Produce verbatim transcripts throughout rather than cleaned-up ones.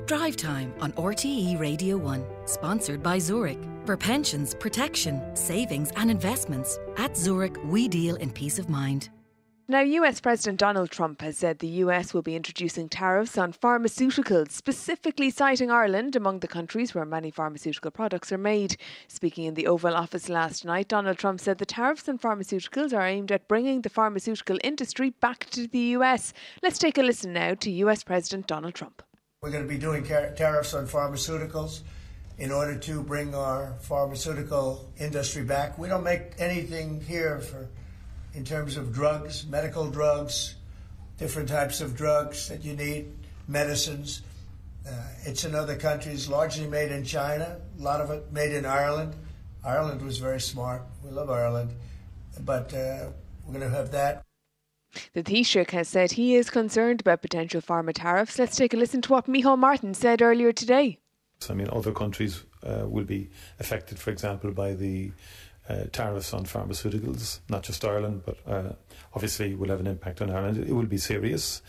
Drive Time on R T E Radio one, sponsored by Zurich. For pensions, protection, savings and investments, at Zurich we deal in peace of mind. Now, U S President Donald Trump has said the U S will be introducing tariffs on pharmaceuticals, specifically citing Ireland among the countries where many pharmaceutical products are made. Speaking in the Oval Office last night, Donald Trump said the tariffs on pharmaceuticals are aimed at bringing the pharmaceutical industry back to the U S. Let's take a listen now to U S President Donald Trump. We're going to be doing tariffs on pharmaceuticals in order to bring our pharmaceutical industry back. We don't make anything here for in terms of drugs, medical drugs, different types of drugs that you need, medicines. Uh, it's in other countries, largely made in China, a lot of it made in Ireland. Ireland was very smart. We love Ireland. But uh, we're going to have that. The Taoiseach has said he is concerned about potential pharma tariffs. Let's take a listen to what Micheál Martin said earlier today. I mean, other countries uh, will be affected, for example, by the Uh, tariffs on pharmaceuticals, not just Ireland, but uh, obviously will have an impact on Ireland. It will be serious,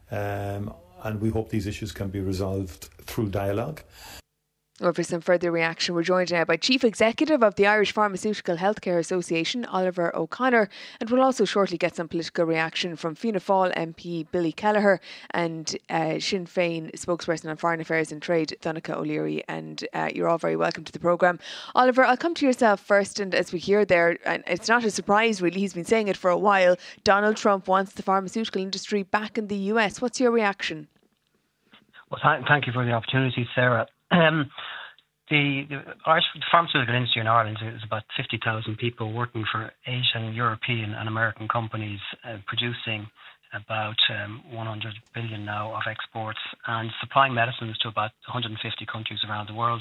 um, and we hope these issues can be resolved through dialogue. Well, for some further reaction, we're joined now by Chief Executive of the Irish Pharmaceutical Healthcare Association, Oliver O'Connor, and we'll also shortly get some political reaction from Fianna Fáil M P Billy Kelleher and uh, Sinn Féin spokesperson on Foreign Affairs and Trade, Donncha O'Leary, and uh, you're all very welcome to the programme. Oliver, I'll come to yourself first, and as we hear there, and it's not a surprise really, he's been saying it for a while, Donald Trump wants the pharmaceutical industry back in the U S. What's your reaction? Well, th- thank you for the opportunity, Sarah. Um, the, the Irish pharmaceutical industry in Ireland is about fifty thousand people working for Asian, European and American companies uh, producing about um, one hundred billion now of exports and supplying medicines to about one hundred fifty countries around the world.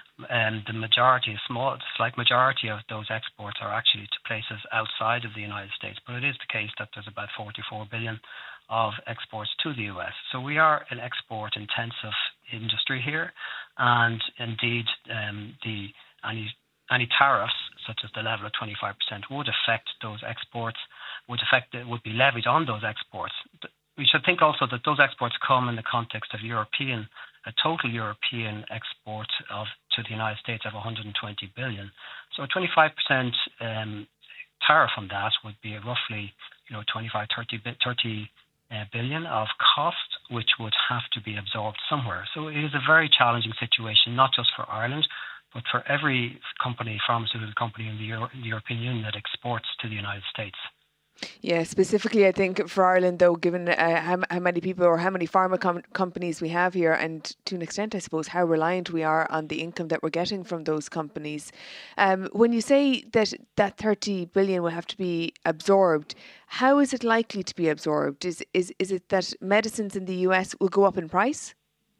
Um, the majority, a small, slight majority of those exports are actually to places outside of the United States, but it is the case that there's about forty-four billion of exports to the U S. So we are an export-intensive industry here, and indeed um, the any any tariffs, such as the level of twenty-five percent, would affect those exports, would affect would be levied on those exports. We should think also that those exports come in the context of European, a total European export of to the United States of one hundred twenty billion. So a twenty-five percent um, tariff on that would be roughly, you know, twenty-five, thirty, thirty uh, billion of cost, which would have to be absorbed somewhere. So it is a very challenging situation, not just for Ireland, but for every company, pharmaceutical company in the, Euro- in the European Union that exports to the United States. Yeah, specifically, I think for Ireland, though, given uh, how, how many people or how many pharma com- companies we have here, and to an extent, I suppose, how reliant we are on the income that we're getting from those companies. Um, when you say that that thirty billion will have to be absorbed, how is it likely to be absorbed? Is is is it that medicines in the U S will go up in price?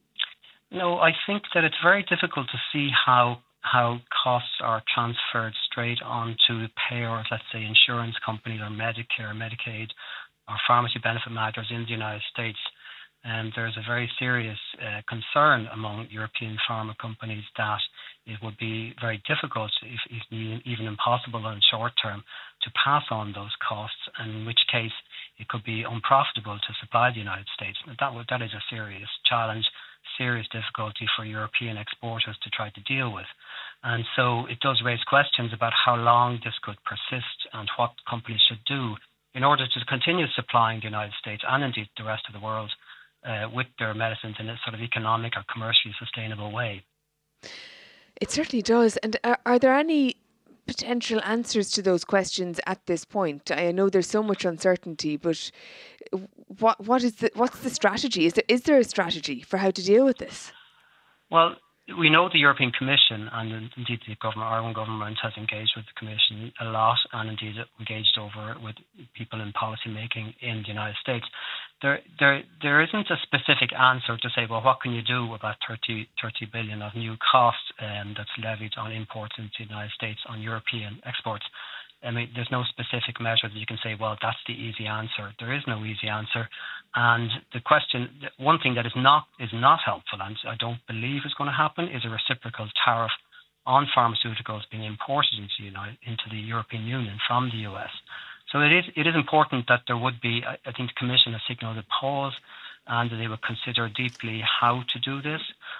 No, I think that it's very difficult to see how how costs are transferred straight onto the payers, let's say insurance companies or Medicare, Medicaid, or pharmacy benefit managers in the United States. And there's a very serious uh, concern among European pharma companies that it would be very difficult, if, if even impossible in the short term, to pass on those costs, and in which case it could be unprofitable to supply the United States. That would, that is a serious challenge, serious difficulty for European exporters to try to deal with. And so it does raise questions about how long this could persist and what companies should do in order to continue supplying the United States and indeed the rest of the world uh, with their medicines in a sort of economic or commercially sustainable way. It certainly does. And are, are there any potential answers to those questions at this point? I know there's so much uncertainty, but what what is the what's the strategy? Is there is there a strategy for how to deal with this? Well, we know the European Commission and indeed the government, our own government, has engaged with the Commission a lot, and indeed engaged over with people in policy making in the United States. There, there, there isn't a specific answer to say, well, what can you do about thirty, thirty billion of new costs um, that's levied on imports into the United States on European exports? I mean, there's no specific measure that you can say, well, that's the easy answer. There is no easy answer. And the question, one thing that is not is not helpful, and I don't believe is going to happen, is a reciprocal tariff on pharmaceuticals being imported into the, United, into the European Union from the U S. So it is it is important that there would be, I think the Commission has signalled a pause, and that they would consider deeply how to do this.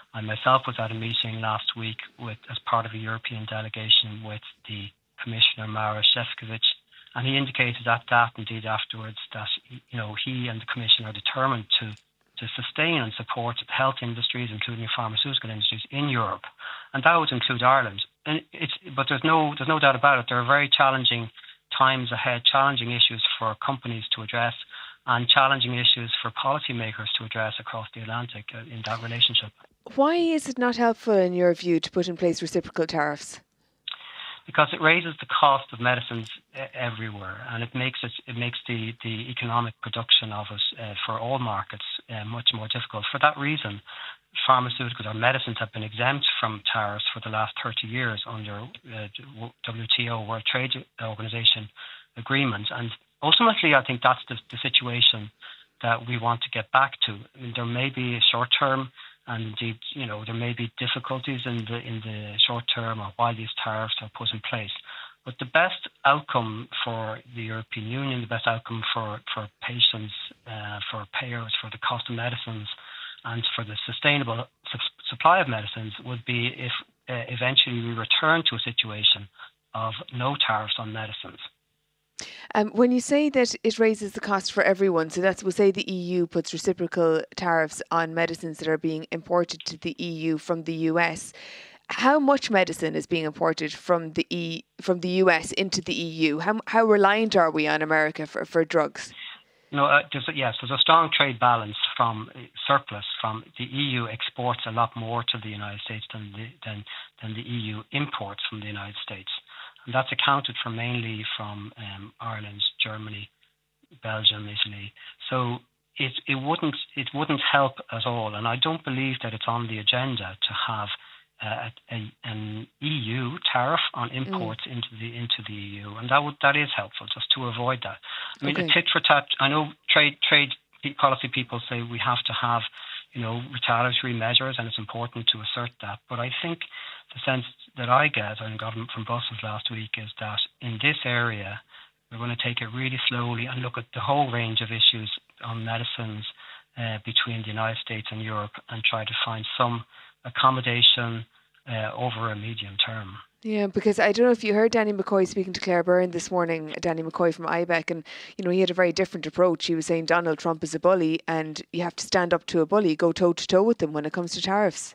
I myself was at a meeting last week with, as part of a European delegation with the Commissioner Maros Šefčovič, and he indicated at that, indeed afterwards, that you know he and the Commission are determined to to sustain and support health industries, including pharmaceutical industries in Europe, and that would include Ireland. And it's, but there's no there's no doubt about it. There are very challenging times ahead, challenging issues for companies to address, and challenging issues for policymakers to address across the Atlantic uh, in that relationship. Why is it not helpful, in your view, to put in place reciprocal tariffs? Because it raises the cost of medicines uh, everywhere, and it makes it it makes the, the economic production of it uh, for all markets uh, much more difficult. For that reason, pharmaceuticals or medicines have been exempt from tariffs for the last thirty years under uh, W T O, World Trade Organization agreements, and ultimately, I think that's the, the situation that we want to get back to. I mean, there may be a short term. And indeed, you know, there may be difficulties in the in the short term or while these tariffs are put in place. But the best outcome for the European Union, the best outcome for, for patients, uh, for payers, for the cost of medicines, and for the sustainable su- supply of medicines would be if uh, eventually we return to a situation of no tariffs on medicines. Um, when you say that it raises the cost for everyone, so that's, we'll say the E U puts reciprocal tariffs on medicines that are being imported to the E U from the U S. How much medicine is being imported from the E from the U S into the E U? How how reliant are we on America for, for drugs? No, uh, there's a, yes, there's a strong trade balance from uh, surplus from the E U exports a lot more to the United States than the, than than the E U imports from the United States. And that's accounted for mainly from um, Ireland, Germany, Belgium, Italy. So it it wouldn't it wouldn't help at all. And I don't believe that it's on the agenda to have uh, a, an E U tariff on imports mm. into the into the E U. And that would that is helpful just to avoid that. I mean, okay. a tit for tat. I know trade trade policy people say we have to have, you know, retaliatory measures, and it's important to assert that. But I think the sense that I get and got from Brussels last week is that in this area, we're going to take it really slowly and look at the whole range of issues on medicines uh, between the United States and Europe and try to find some accommodation uh, over a medium term. Yeah, because I don't know if you heard Danny McCoy speaking to Claire Byrne this morning, Danny McCoy from I B E C, and you know he had a very different approach. He was saying Donald Trump is a bully and you have to stand up to a bully, go toe to toe with them when it comes to tariffs.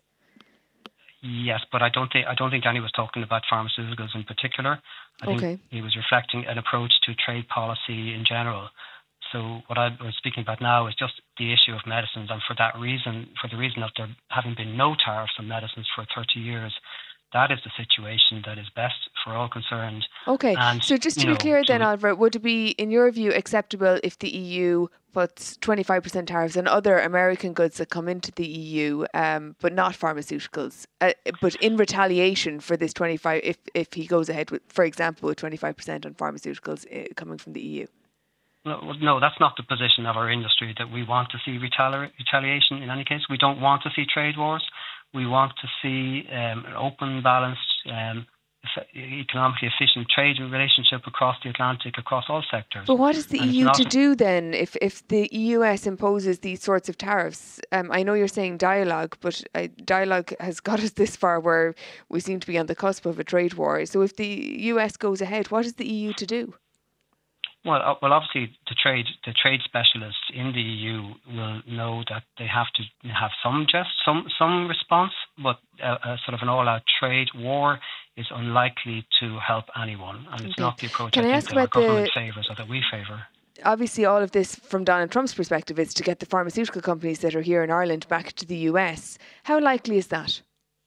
Yes, but I don't think I don't think Danny was talking about pharmaceuticals in particular. I think okay. he was reflecting an approach to trade policy in general. So what I was speaking about now is just the issue of medicines, and for that reason, for the reason of there having been no tariffs on medicines for thirty years, that is the situation that is best for all concerned. Okay, and, so just to be know, clear then, to, Oliver, would it be, in your view, acceptable if the E U puts twenty-five percent tariffs on other American goods that come into the E U, um, but not pharmaceuticals, uh, but in retaliation for this twenty-five, if, if he goes ahead with, for example, with twenty-five percent on pharmaceuticals uh, coming from the E U? No, no, that's not the position of our industry, that we want to see retali- retaliation in any case. We don't want to see trade wars. We want to see um, an open, balanced, um, economically efficient trade relationship across the Atlantic, across all sectors. But what is the and E U to do then if, if the U S imposes these sorts of tariffs? Um, I know you're saying dialogue, but uh, dialogue has got us this far where we seem to be on the cusp of a trade war. So if the U S goes ahead, what is the E U to do? Well, uh, well, obviously, the trade the trade specialists in the E U will know that they have to have some just some some response, but a, a sort of an all-out trade war is unlikely to help anyone, and it's okay. not the approach Can I, I think ask that our about government the... favours or that we favour. Obviously, all of this, from Donald Trump's perspective, is to get the pharmaceutical companies that are here in Ireland back to the U S. How likely is that?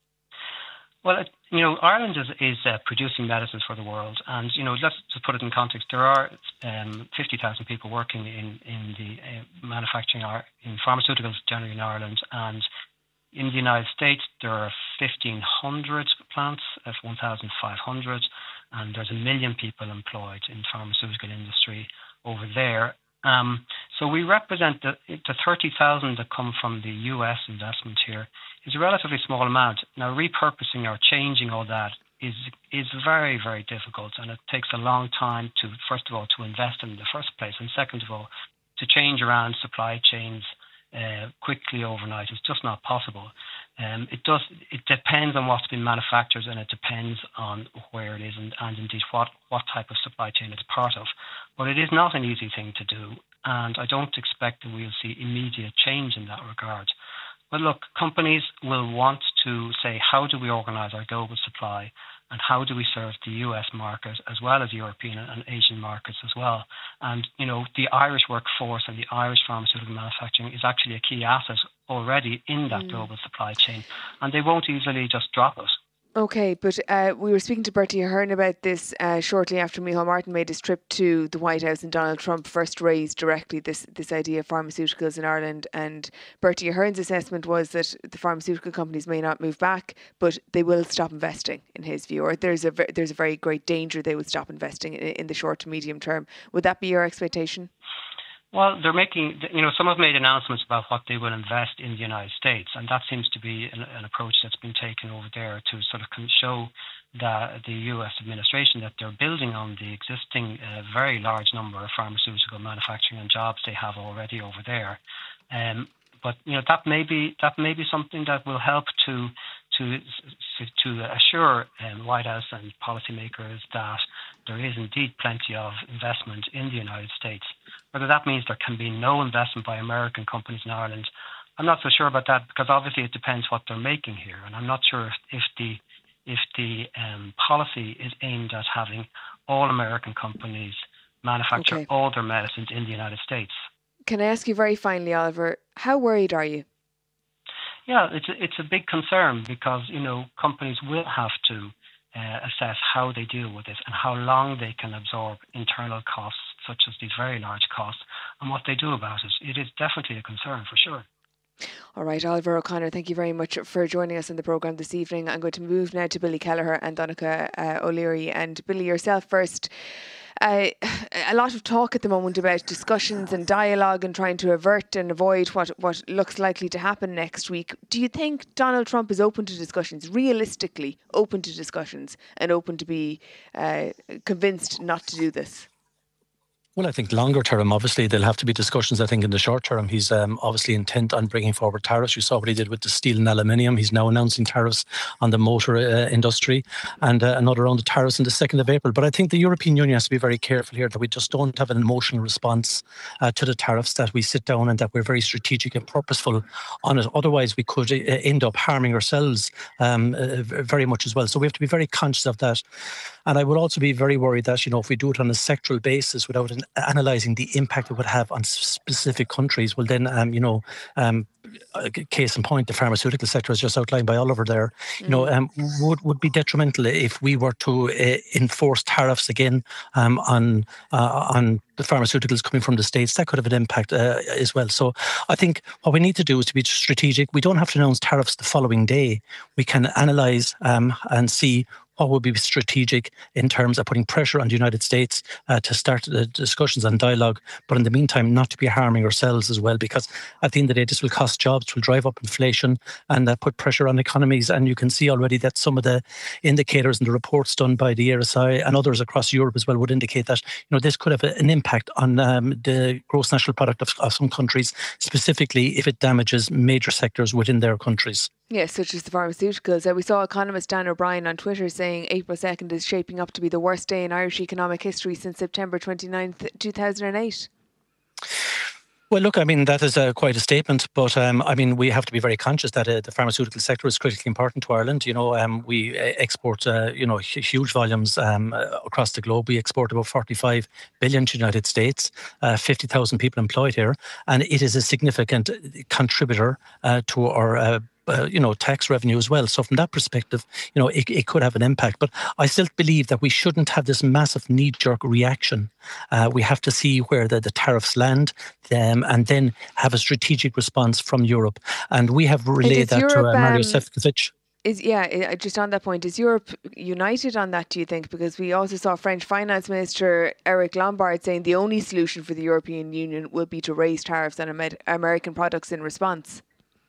Well, it, you know, Ireland is, is uh, producing medicines for the world. And, you know, let's just put it in context. There are um, fifty thousand people working in, in the uh, manufacturing, in pharmaceuticals generally in Ireland. And in the United States, there are fifteen hundred plants, of one thousand five hundred. And there's a million people employed in pharmaceutical industry over there. Um, so we represent the, the thirty thousand that come from the U S investment here is a relatively small amount. Now, repurposing or changing all that is is very, very difficult, and it takes a long time to, first of all, to invest in the first place, and second of all, to change around supply chains uh, quickly overnight. It's just not possible. Um, it does. It depends on what's been manufactured, and it depends on where it is, and, and indeed what, what type of supply chain it's part of. But it is not an easy thing to do, and I don't expect that we'll see immediate change in that regard. But look, companies will want to say, how do we organise our global supply, and how do we serve the U S market as well as European and Asian markets as well? And, you know, the Irish workforce and the Irish pharmaceutical manufacturing is actually a key asset already in that mm. global supply chain, and they won't easily just drop it. Okay, but uh, we were speaking to Bertie Ahern about this uh, shortly after Micheál Martin made his trip to the White House, and Donald Trump first raised directly this this idea of pharmaceuticals in Ireland. And Bertie Ahern's assessment was that the pharmaceutical companies may not move back, but they will stop investing, in his view, or there's a there's a very great danger they will stop investing in, in the short to medium term. Would that be your expectation? Well, they're making, you know, some have made announcements about what they will invest in the United States, and that seems to be an, an approach that's been taken over there to sort of show that the U S administration that they're building on the existing uh, very large number of pharmaceutical manufacturing and jobs they have already over there. Um, but you know, that may be that may be something that will help to to to assure um, White House and policymakers that there is indeed plenty of investment in the United States. Whether that means there can be no investment by American companies in Ireland, I'm not so sure about that, because obviously it depends what they're making here, and I'm not sure if, if the if the um, policy is aimed at having all American companies manufacture okay. all their medicines in the United States. Can I ask you very finally, Oliver, how worried are you? Yeah, it's a, it's a big concern, because, you know, companies will have to uh, assess how they deal with this and how long they can absorb internal costs, such as these very large costs, and what they do about it. It is definitely a concern, for sure. All right, Oliver O'Connor, thank you very much for joining us in the programme this evening. I'm going to move now to Billy Kelleher and Donncha uh, O'Leary. And Billy, yourself first. Uh, a lot of talk at the moment about discussions and dialogue and trying to avert and avoid what, what looks likely to happen next week. Do you think Donald Trump is open to discussions, realistically open to discussions, and open to be uh, convinced not to do this? Well, I think longer term, obviously, there'll have to be discussions. I think in the short term, he's um, obviously intent on bringing forward tariffs. You saw what he did with the steel and aluminium. He's now announcing tariffs on the motor uh, industry, and uh, another round of tariffs on the second of April. But I think the European Union has to be very careful here that we just don't have an emotional response uh, to the tariffs, that we sit down and that we're very strategic and purposeful on it. Otherwise, we could uh, end up harming ourselves um, uh, very much as well. So we have to be very conscious of that. And I would also be very worried that, you know, if we do it on a sectoral basis without an, analysing the impact it would have on specific countries, well then, um, you know, um, case in point, the pharmaceutical sector, as just outlined by Oliver there, you mm. know, um, would would be detrimental if we were to uh, enforce tariffs again um, on uh, on the pharmaceuticals coming from the States. That could have an impact uh, as well. So I think what we need to do is to be strategic. We don't have to announce tariffs the following day. We can analyse um, and see what would be strategic in terms of putting pressure on the United States uh, to start the discussions and dialogue, but in the meantime not to be harming ourselves as well, because at the end of the day this will cost jobs, it will drive up inflation, and uh, put pressure on economies. And you can see already that some of the indicators and the reports done by the R S I and others across Europe as well would indicate that, you know, this could have an impact on um, the gross national product of, of some countries, specifically if it damages major sectors within their countries. Yes, such as the pharmaceuticals. Uh, we saw economist Dan O'Brien on Twitter saying April second is shaping up to be the worst day in Irish economic history since September twenty-ninth, two thousand eight. Well, look, I mean, that is uh, quite a statement, but um, I mean, we have to be very conscious that uh, the pharmaceutical sector is critically important to Ireland. You know, um, we export, uh, you know, huge volumes um, across the globe. We export about forty-five billion to the United States, uh, fifty thousand people employed here, and it is a significant contributor uh, to our uh, Uh, you know, tax revenue as well. So from that perspective, you know, it, it could have an impact. But I still believe that we shouldn't have this massive knee-jerk reaction. Uh, we have to see where the, the tariffs land um, and then have a strategic response from Europe. And we have relayed that Europe, to uh, Mario um, Sefcovic. Is yeah, just on that point, is Europe united on that, do you think? Because we also saw French Finance Minister Eric Lombard saying the only solution for the European Union will be to raise tariffs on American products in response.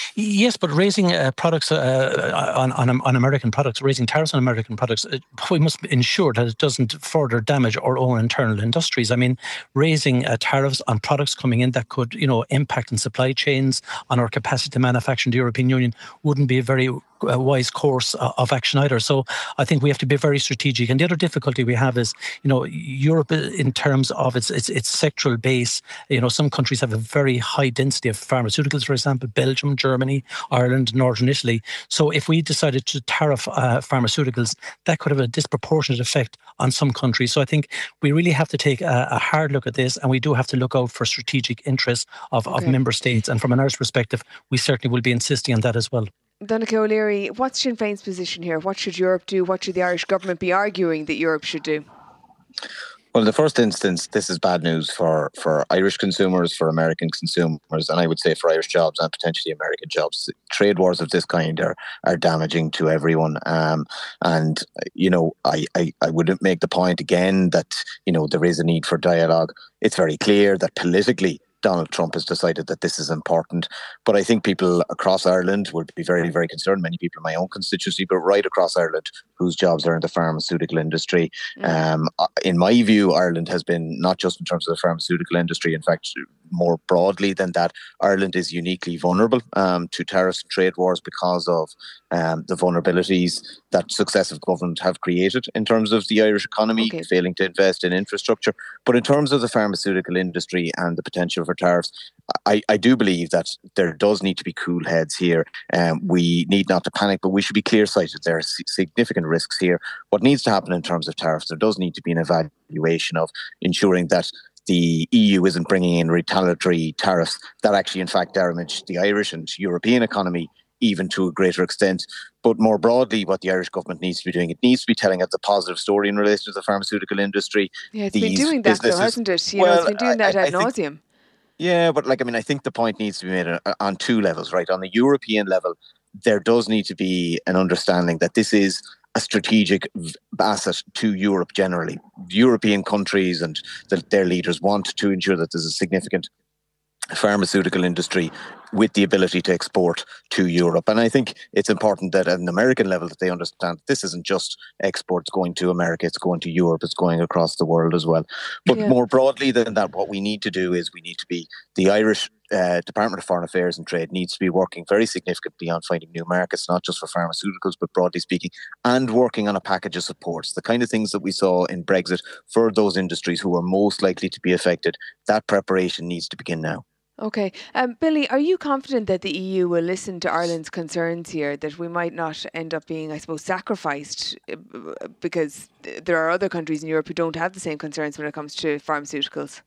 Yes, but raising uh, products uh, on, on on American products, raising tariffs on American products, uh, we must ensure that it doesn't further damage our own internal industries. I mean, raising uh, tariffs on products coming in that could, you know, impact on supply chains, on our capacity to manufacture in the European Union wouldn't be a very a wise course of action either. So I think we have to be very strategic. And the other difficulty we have is, you know, Europe in terms of its its, its sectoral base, you know, some countries have a very high density of pharmaceuticals, for example, Belgium, Germany, Ireland, Northern Italy. So if we decided to tariff uh, pharmaceuticals, that could have a disproportionate effect on some countries. So I think we really have to take a, a hard look at this, and we do have to look out for strategic interests of, okay. of member states. And from an Irish perspective, we certainly will be insisting on that as well. Donncha O'Leary, what's Sinn Féin's position here? What should Europe do? What should the Irish government be arguing that Europe should do? Well, in the first instance, this is bad news for, for Irish consumers, for American consumers, and I would say for Irish jobs and potentially American jobs. Trade wars of this kind are are damaging to everyone. Um, and, you know, I, I, I would make the point again that, you know, there is a need for dialogue. It's very clear that politically Donald Trump has decided that this is important. But I think people across Ireland would be very, very concerned, many people in my own constituency, but right across Ireland, whose jobs are in the pharmaceutical industry. Mm. Um, in my view, Ireland has been, not just in terms of the pharmaceutical industry, in fact, more broadly than that, Ireland is uniquely vulnerable um, to tariffs and trade wars because of um, the vulnerabilities that successive governments have created in terms of the Irish economy, okay. failing to invest in infrastructure. But in terms of the pharmaceutical industry and the potential for tariffs, I, I do believe that there does need to be cool heads here. Um, we need not to panic, but we should be clear-sighted. There are significant risks here. What needs to happen in terms of tariffs, there does need to be an evaluation of ensuring that the E U isn't bringing in retaliatory tariffs that actually, in fact, damage the Irish and European economy even to a greater extent. But more broadly, what the Irish government needs to be doing, it needs to be telling us a positive story in relation to the pharmaceutical industry. Yeah, it's These been doing that though, hasn't it? You well, know, it's been doing that I, ad nauseum. Yeah, but like, I mean, I think the point needs to be made on two levels, right? On the European level, there does need to be an understanding that this is a strategic asset to Europe generally. European countries and the, their leaders want to ensure that there's a significant pharmaceutical industry with the ability to export to Europe. And I think it's important that at an American level that they understand this isn't just exports going to America, it's going to Europe, it's going across the world as well. But yeah. more broadly than that, what we need to do is we need to be, the Irish uh, Department of Foreign Affairs and Trade needs to be working very significantly on finding new markets, not just for pharmaceuticals, but broadly speaking, and working on a package of supports, the kind of things that we saw in Brexit for those industries who are most likely to be affected. That preparation needs to begin now. Okay. Um, Billy, are you confident that the E U will listen to Ireland's concerns here, that we might not end up being, I suppose, sacrificed because there are other countries in Europe who don't have the same concerns when it comes to pharmaceuticals?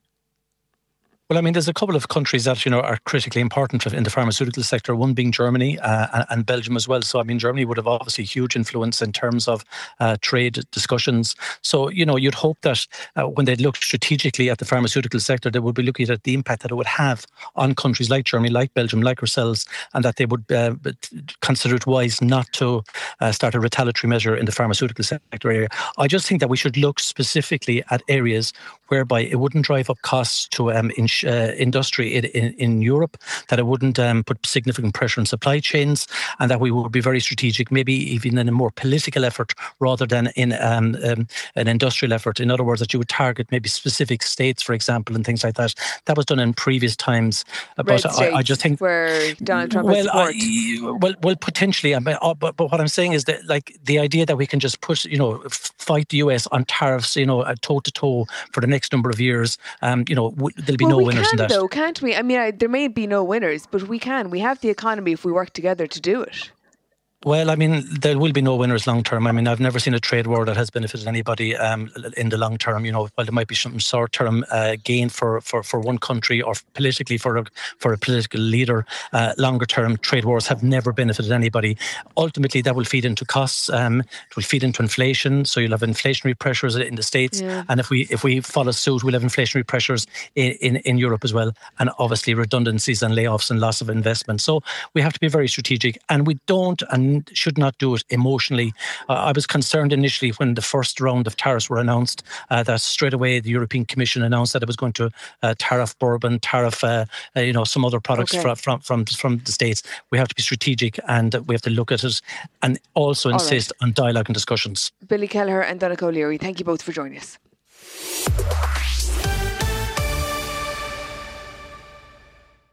Well, I mean, there's a couple of countries that, you know, are critically important in the pharmaceutical sector, one being Germany uh, and, and Belgium as well. So, I mean, Germany would have obviously huge influence in terms of uh, trade discussions. So, you know, you'd hope that uh, when they look strategically at the pharmaceutical sector, they would be looking at the impact that it would have on countries like Germany, like Belgium, like ourselves, and that they would uh, consider it wise not to uh, start a retaliatory measure in the pharmaceutical sector area. I just think that we should look specifically at areas whereby it wouldn't drive up costs to um, ensure Uh, industry in, in, in Europe, that it wouldn't um, put significant pressure on supply chains, and that we would be very strategic, maybe even in a more political effort rather than in um, um, an industrial effort. In other words, that you would target maybe specific states, for example, and things like that. That was done in previous times. Red but I, I just think where Donald Trump well, support. I, well, well, potentially. I mean, uh, but, but what I'm saying is that, like, the idea that we can just push, you know, fight the U S on tariffs, you know, toe to toe for the next number of years, um, you know, w- there'll be well, no we winners can, in that. Though, can't we? I mean, I, there may be no winners, but we can. We have the economy if we work together to do it. Well, I mean, there will be no winners long term. I mean, I've never seen a trade war that has benefited anybody um, in the long term. You know, while there might be some short term uh, gain for, for, for one country or politically for a, for a political leader, uh, longer term trade wars have never benefited anybody. Ultimately, that will feed into costs. Um, it will feed into inflation. So you'll have inflationary pressures in the States, yeah. and if we if we follow suit, we'll have inflationary pressures in, in in Europe as well, and obviously redundancies and layoffs and loss of investment. So we have to be very strategic, and we don't and we should not do it emotionally. Uh, I was concerned initially when the first round of tariffs were announced uh, that straight away the European Commission announced that it was going to uh, tariff bourbon, tariff uh, uh, you know some other products Okay. from, from from from the States. We have to be strategic and we have to look at it and also All insist right. on dialogue and discussions. Billy Kelleher and Donncha O'Leary, thank you both for joining us.